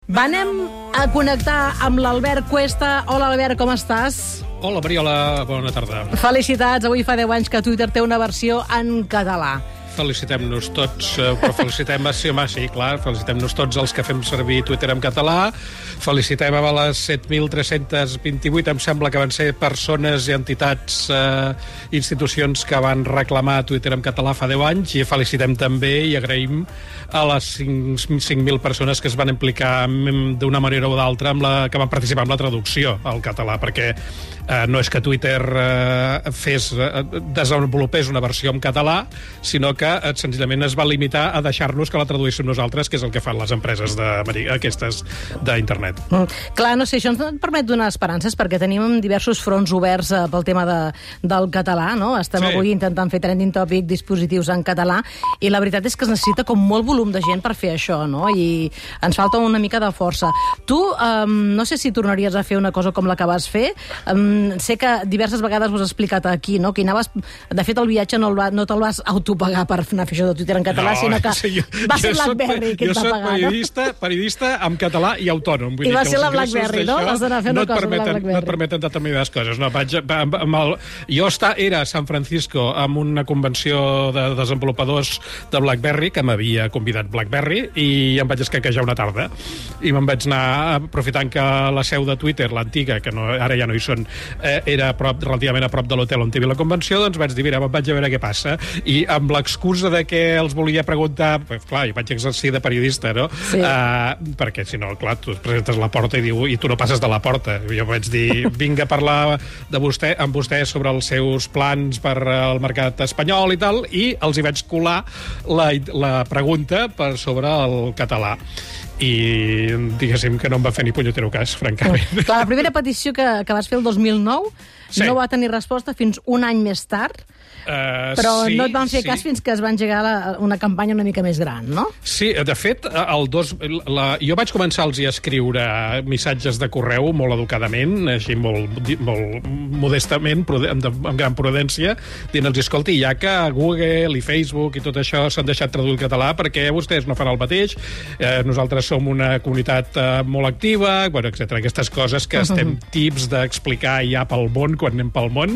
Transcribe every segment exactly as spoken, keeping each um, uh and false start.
Va, anem a connectar amb l'Albert Cuesta. Hola, Albert, com estàs? Hola, Mariola, bona tarda. Felicitats, avui fa deu anys que Twitter té una versió en català. Felicitem-nos tots, però felicitem, sí, home, sí, clar, felicitem-nos tots els que fem servir Twitter en català. Felicitem a les set mil tres-cents vint-i-vuit, em sembla que van ser persones i entitats, eh, institucions que van reclamar Twitter en català fa deu anys, i felicitem també i agraïm a les cinc mil persones que es van implicar d'una manera o d'altra, amb la, que van participar en la traducció al català, perquè eh, no és que Twitter eh, fes, eh, desenvolupés una versió en català, sinó que eh, senzillament es va limitar a deixar-nos que la traduïssim nosaltres, que és el que fan les empreses de, aquestes d'internet. Mm. Clar, no sé, això ens permet donar esperances, perquè tenim diversos fronts oberts eh, pel tema de, del català, no? Estem sí. avui intentant fer trending topic, dispositius en català, i la veritat és que es necessita com molt volum de gent per fer això, no? I ens falta una mica de força. Tu, um, no sé si tornaries a fer una cosa com la que vas fer. Um, sé que diverses vegades ho has explicat aquí, no? Que anaves... De fet, el viatge no, el va, no te'l vas autopagar per anar a fer això de Twitter en català, no, sinó que sí, jo, va ser BlackBerry qui et va pagar, no? Jo soc periodista, periodista en català i autònom. Vull I dir va que ser la BlackBerry, no? Has d'anar a fer una no cosa permeten, amb la BlackBerry. No et permeten determinades coses. No, vaig, amb, amb el, jo està, era a San Francisco amb una convenció de desenvolupadors de BlackBerry, que m'havia convidat BlackBerry, i em vaig escaquejar una tarda. I me'n vaig anar, aprofitant que la seu de Twitter, l'antiga, que no, ara ja no hi són, eh, era a prop, relativament a prop de l'hotel on hi havia la convenció, doncs vaig dir, mira, me'n vaig a veure què passa. I amb l'excusa de que els volia preguntar, pues, clar, jo vaig exercir de periodista, no? Sí. Uh, perquè, si no, clar, tu presentes la porta i diu, i tu no passes de la porta. Jo vaig dir, vinc a parlar de vostè, amb vostè sobre els seus plans per al mercat espanyol i tal, i els hi vaig colar la, la pregunta per sobre el català. I diguéssim que no em va fer ni punyetero cas, francament. Clar, la primera petició que, que vas fer el dos mil nou sí. no va tenir resposta fins un any més tard, uh, però sí, no et van fer sí. cas fins que es va engegar la, una campanya una mica més gran, no? Sí, de fet, el dos, la, jo vaig començar a escriure missatges de correu molt educadament, així molt, molt modestament, amb, amb gran prudència, dient-los, escolti, ja que Google i Facebook i tot això s'han deixat traduir el català, perquè vostès no fan el mateix, eh, nosaltres som una comunitat eh, molt activa, bueno, etcètera. Aquestes coses que estem tips d'explicar ja pel món, quan anem pel món,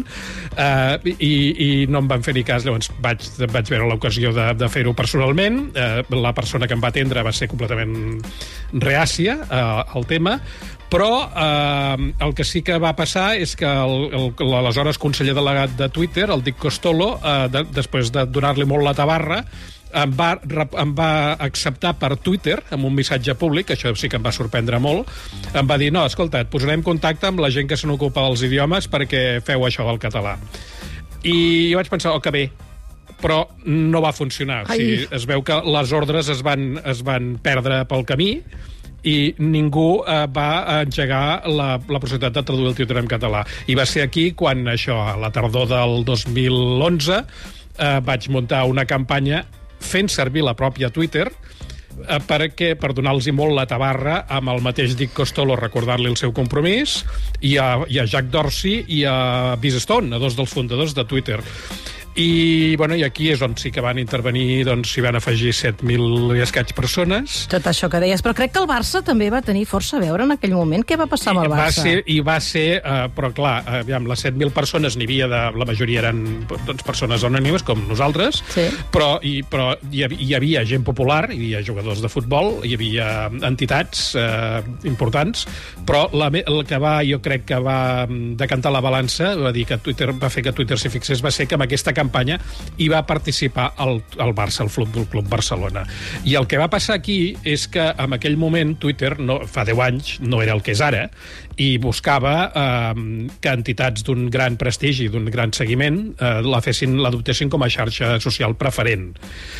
eh, i, i no em van fer ni cas. Llavors vaig, vaig veure l'ocasió de, de fer-ho personalment. Eh, la persona que em va atendre va ser completament reàcia eh, al tema, però eh, el que sí que va passar és que l'aleshores conseller delegat de Twitter, el Dick Costolo, eh, de, després de donar-li molt la tabarra, em va, em va acceptar per Twitter, amb un missatge públic, això sí que em va sorprendre molt, em va dir, no, escolta, et posarem en contacte amb la gent que se n'ocupa dels idiomes perquè feu això del català. I jo vaig pensar, oh, que bé, però no va funcionar. O sigui, es veu que les ordres es van, es van perdre pel camí i ningú eh, va engegar la, la possibilitat de traduir el Twitter en català. I va ser aquí quan, això, a la tardor del dos mil onze, eh, vaig muntar una campanya fent servir la pròpia Twitter eh, perquè, per donar-los molt la tabarra amb el mateix Dick Costolo, recordar-li el seu compromís, i a, i a Jack Dorsey i a Biz Stone, a dos dels fundadors de Twitter. I, bueno, i aquí és on sí que van intervenir, doncs s'hi van afegir set mil i escaig persones. Tot això que deies, però crec que el Barça també va tenir força a veure en aquell moment. Què va passar amb el Barça? Va ser, I va ser, uh, però clar, aviam, les set mil persones n'hi havia de... La majoria eren doncs, persones anònimes, com nosaltres, sí. però, i, però hi, hi havia gent popular, hi havia jugadors de futbol, hi havia entitats uh, importants, però la, el que va, jo crec que va decantar la balança, va dir que Twitter, va fer que Twitter s'hi fixés, va ser que amb aquesta campanya hi va participar el, el Barça, el Futbol Club Barcelona. I el que va passar aquí és que en aquell moment Twitter, no, fa deu anys, no era el que és ara, i buscava eh, que entitats d'un gran prestigi, d'un gran seguiment, eh, la fessin, l'adoptessin com a xarxa social preferent.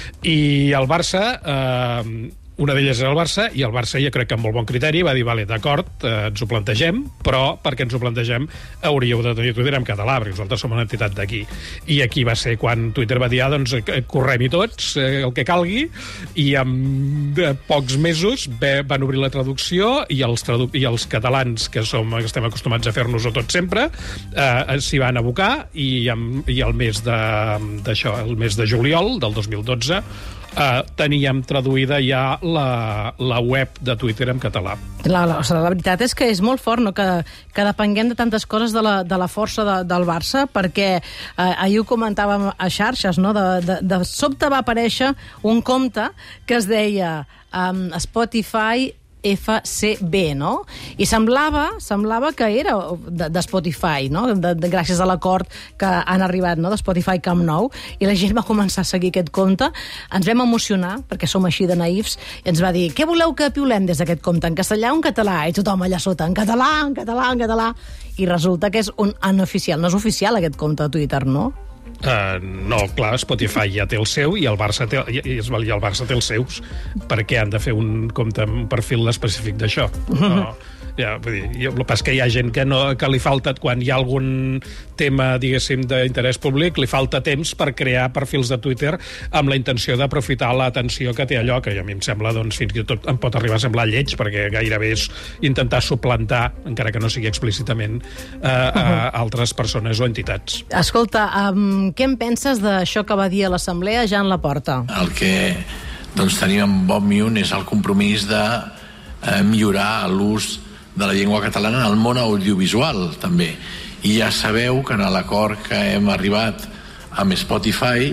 I el Barça... Eh, una d'elles era el Barça, i el Barça, jo crec que amb molt bon criteri, va dir, vale, d'acord, eh, ens ho plantegem, però perquè ens ho plantegem hauríeu de tenir Twitter en català, perquè nosaltres som una entitat d'aquí. I aquí va ser quan Twitter va dir, ah, doncs correm-hi tots, eh, el que calgui, i en eh, pocs mesos bé, van obrir la traducció, i els, tradu i els catalans, que som que estem acostumats a fer-nos-ho tot sempre, eh, s'hi van abocar, i, amb, i el mes de, d'això, el mes de juliol del dos mil dotze, uh, teníem traduïda ja la, la web de Twitter en català. La, la, la veritat és que és molt fort, no? que, que depenguem de tantes coses de la, de la força de, del Barça, perquè eh, ahir ho comentàvem a xarxes, no? de, de, de sobte va aparèixer un compte que es deia um, Spotify F C B, no? I semblava, semblava que era de, de Spotify, no? De, de, gràcies a l'acord que han arribat, no? De Spotify Camp Nou, i la gent va començar a seguir aquest compte. Ens vam emocionar, perquè som així de naïfs, i ens va dir, què voleu que piulem des d'aquest compte? En castellà o en català? I tothom allà sota, en català, en català, en català. I resulta que és un anoficial. No és oficial aquest compte de Twitter, no? Uh, no, clar, Spotify ja té el seu i el Barça té, i, i el Barça té els seus, perquè han de fer un compte, un perfil específic d'això. No, ja, vull dir, jo, el que passa que hi ha gent que, no, que li falta, quan hi ha algun tema, diguéssim, d'interès públic, li falta temps per crear perfils de Twitter amb la intenció d'aprofitar l'atenció que té allò, que a mi em sembla, doncs, fins i tot em pot arribar a semblar lleig, perquè gairebé és intentar suplantar, encara que no sigui explícitament, uh, a altres persones o entitats. Escolta, um, què en penses d'això que va dir a l'Assemblea Jan Laporta? El que doncs, tenim en Bob Miun és el compromís de eh, millorar l'ús de la llengua catalana en el món audiovisual, també. I ja sabeu que en l'acord que hem arribat amb Spotify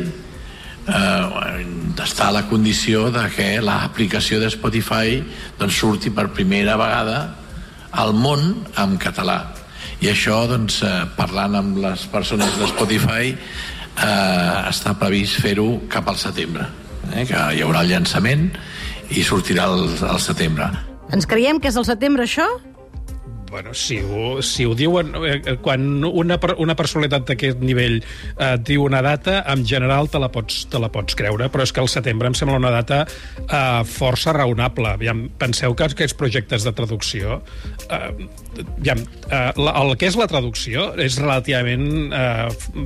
eh, està la condició de que l'aplicació de Spotify doncs, surti per primera vegada al món en català. I això, doncs, eh, parlant amb les persones de Spotify, eh, està previst fer-ho cap al setembre, eh, que hi haurà el llançament i sortirà al, al setembre. Ens creiem que és el setembre, això? Bueno, si ho, si ho diuen... Eh, quan una, una personalitat d'aquest nivell eh, diu una data, en general te la, pots, te la pots creure, però és que el setembre em sembla una data eh, força raonable. Aviam, penseu que aquests projectes de traducció... Eh, aviam, eh, la, el que és la traducció és relativament eh,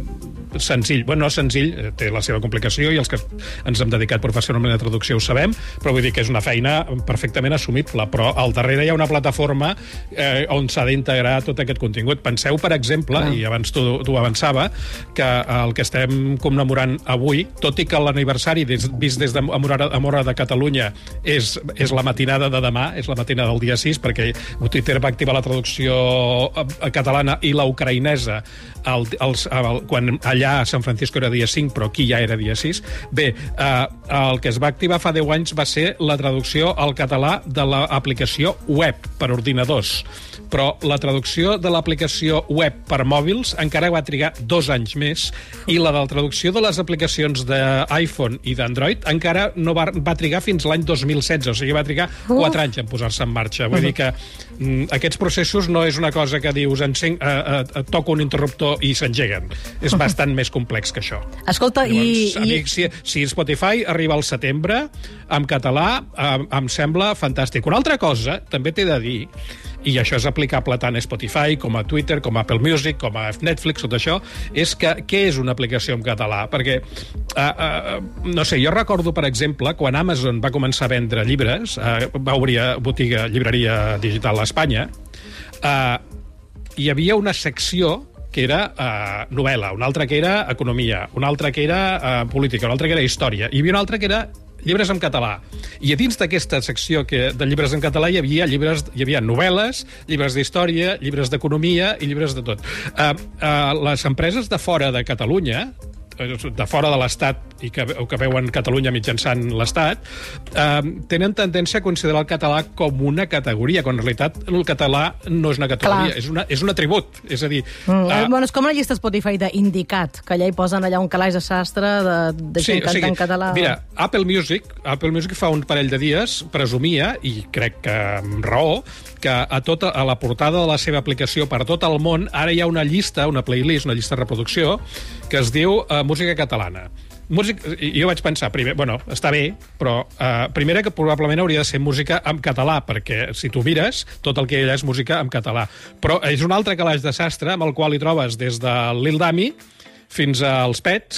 senzill. Bueno, no senzill, té la seva complicació, i els que ens hem dedicat professionalment a traducció ho sabem, però vull dir que és una feina perfectament assumible. Però al darrere hi ha una plataforma eh, on s'ha d'integrar tot aquest contingut. Penseu, per exemple, ah. i abans t'ho avançava, que el que estem commemorant avui, tot i que l'aniversari des, vist des d'Amora de Catalunya és, és la matinada de demà, és la matinada del dia sis, perquè Twitter va activar la traducció catalana i la ucraïnesa el, els, el, quan allà a San Francisco era dia cinc, però aquí ja era dia sis. Bé, eh, el que es va activar fa deu anys va ser la traducció al català de l'aplicació web per ordinadors. Però la traducció de l'aplicació web per mòbils encara va trigar dos anys més, i la de la traducció de les aplicacions d'iPhone i d'Android encara no va, va trigar fins l'any dos mil setze, o sigui, va trigar quatre anys en posar-se en marxa. Vull dir que mm, aquests processos no és una cosa que dius, enceng, eh, eh, toco un interruptor i s'engeguen. És bastant més complex que això. Escolta, Llavors, i... amic, si, si Spotify arriba al setembre, en català, eh, em sembla fantàstic. Una altra cosa, també t'he de dir, i això és aplicable tant a Spotify com a Twitter, com a Apple Music, com a Netflix, tot això, és que què és una aplicació en català? Perquè, uh, uh, no sé, jo recordo, per exemple, quan Amazon va començar a vendre llibres, uh, va obrir botiga, llibreria digital a Espanya, uh, hi havia una secció que era uh, novel·la, una altra que era economia, una altra que era uh, política, una altra que era història, i hi havia una altra que era llibres en català. I a dins d'aquesta secció que, de llibres en català hi havia llibres, hi havia novel·les, llibres d'història, llibres d'economia i llibres de tot. Uh, uh, les empreses de fora de Catalunya, de fora de l'Estat, i que, o que veuen Catalunya mitjançant l'Estat, eh, tenen tendència a considerar el català com una categoria, quan en realitat el català no és una categoria, és, una, és un atribut. És a dir... Mm, eh, bueno, és com la llista Spotify d'Indicat, que allà hi posen allà un calaix de sastre de, de sí, gent cantant en català. Mira, Apple Music, Apple Music fa un parell de dies presumia, i crec que amb raó, que a, tota, a la portada de la seva aplicació per tot el món ara hi ha una llista, una playlist, una llista de reproducció, que es diu uh, música catalana. Músic, i jo vaig pensar, primer, bueno, està bé, però eh, primera que probablement hauria de ser música en català, perquè si tu mires, tot el que hi ha és música en català. Però és un altre calaix de sastre amb el qual hi trobes des de Lil Dami fins als Pets,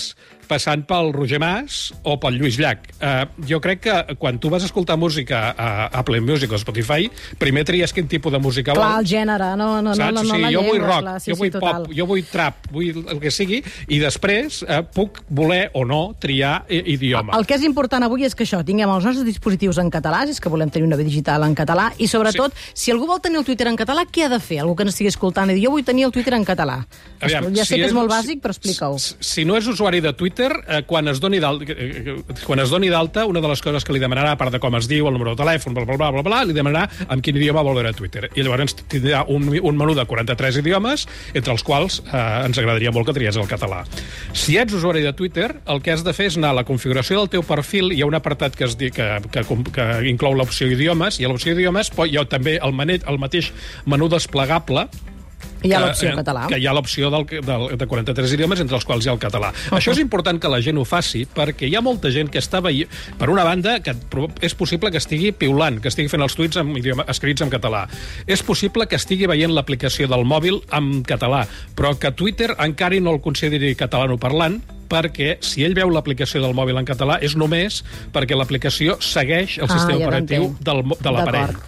passant pel Roger Mas o pel Lluís Llach. Uh, jo crec que quan tu vas escoltar música a Apple Music o Spotify, primer tries quin tipus de música vols. Clar, el gènere, no, no, Saps? no, no, o sigui, no la jo llengua, vull rock, clar, sí, jo vull sí, pop, jo vull trap, vull el que sigui, i després uh, puc voler o no triar idioma. El que és important avui és que això, tinguem els nostres dispositius en català, si és que volem tenir una vida digital en català, i sobretot, sí. si algú vol tenir el Twitter en català, què ha de fer? Algú que n'estigui escoltant i dir, jo vull tenir el Twitter en català. Aviam, ja sé si que és, és molt bàsic, però explica-ho. Si, si no és usuari de Twitter, eh, quan es doni d'alta, eh, quan es doni d'alta, una de les coses que li demanarà, a part de com es diu, el número de telèfon, bla, bla, bla, bla, bla, li demanarà en quin idioma vol veure Twitter. I llavors tindrà un, un menú de quaranta-tres idiomes, entre els quals eh, ens agradaria molt que triés el català. Si ets usuari de Twitter, el que has de fer és anar a la configuració del teu perfil, hi ha un apartat que, es di, que, que, que inclou l'opció idiomes, i a l'opció idiomes hi ha també el, manet, el mateix menú desplegable, hi ha l'opció català. Que hi ha l'opció del, del, de quaranta-tres idiomes, entre els quals hi ha el català. Uh-huh. Això és important que la gent ho faci, perquè hi ha molta gent que està veient... Per una banda, que és possible que estigui piulant, que estigui fent els tuits en idioma, escrits en català. És possible que estigui veient l'aplicació del mòbil en català, però que Twitter encara no el consideri catalanoparlant, perquè si ell veu l'aplicació del mòbil en català és només perquè l'aplicació segueix el sistema ah, ja operatiu del, de l'aparell.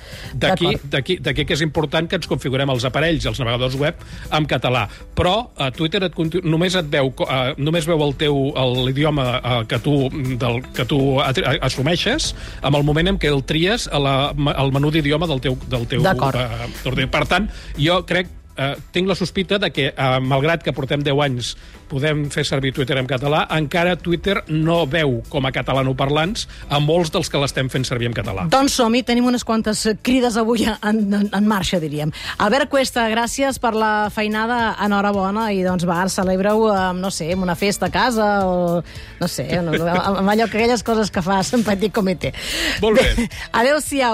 D'aquí que és important que ens configurem els aparells i els navegadors web en català. Però a Twitter et, només et veu uh, només veu el teu l'idioma uh, que tu, del, que tu assumeixes en el moment en què el tries a la, al menú d'idioma del teu... Del teu uh, per tant, jo crec Uh, tinc la sospita de que, uh, malgrat que portem deu anys podem fer servir Twitter en català, encara Twitter no veu com a catalanoparlants a molts dels que l'estem fent servir en català. Doncs som-hi, tenim unes quantes crides avui en, en, en marxa, diríem. Albert Cuesta, gràcies per la feinada, enhorabona, i doncs va, celebra-ho amb, no sé, amb una festa a casa, o no sé, amb allò, aquelles coses que fas en petit comitè. Molt bé. Adéu-siau.